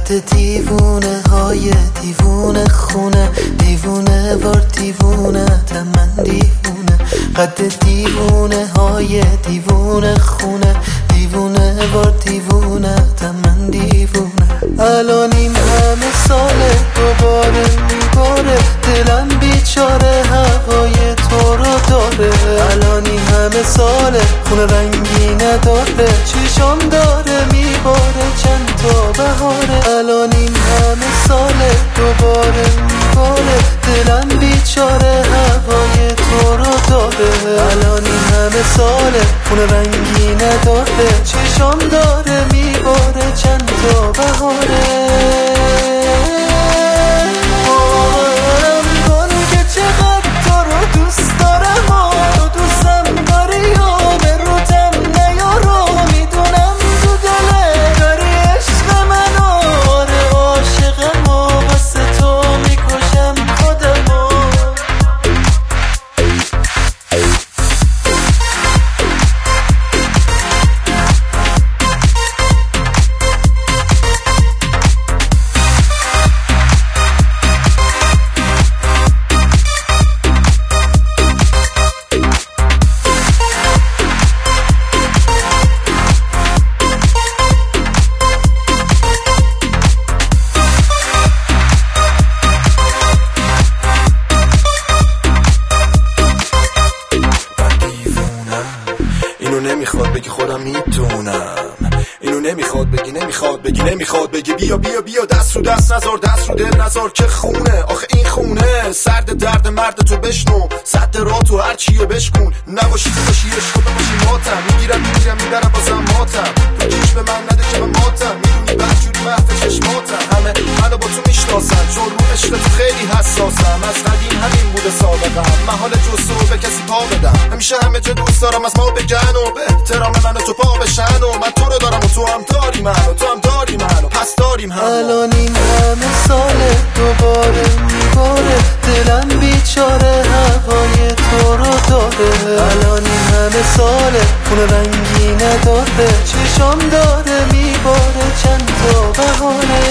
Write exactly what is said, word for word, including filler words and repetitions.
قد دیوونه های دیوونه خونه، دیوونه وار دیوونه من دیوونه. قد دیوونه های دیوونه خونه، دیوونه وار دیوونه من دیوونه. الانیم همه ساله دوباره میباره، دلم بیچاره هوای تو رو داره. الانی همه ساله خونه رنگی نداره، چشام داره میباره چند تا بهاره. الانیم همه ساله دوباره میباره، دلم بیچاره هوای تو رو داره. الانی همه ساله خونه رنگی نداره، چشام داره میباره چند تا بهاره. نمیخواد بگی خودم میدونم، اینو نمیخواد بگی، نمیخواد بگی، نمیخواد بگی بیا بیا بیا دست رو دست نزار، دست رو دل نزار که خونه. آخه این خونه سرد درد مرد تو بشنو، صد راه تو هر چیه بشکن. نباشی تو باشی عشق باشی ماتم، میگیرم میگیرم میبرم بازم ماتم. تو چیش به من نده که من ماتم، میدونی بدجوری محو چشماتم. همه منو با تو میشناسن چون رو عشق تو خیلی حساسم. از قدیم همین بوده سابقم، محال جز تو به کسی پا بدم. همیشه همه جا دوست دارم از ما بگن و به احترام منو تو پا بشن. و من تو رو دارم و تو هم داری منو، تو هم داری منو، پس داریم هم. الانیم همه ساله دوباره میباره، دلم بیچاره هوای تو رو داره. الانیم همه ساله خونه رنگی نداره، چشام داره میباره چند تا بهاره.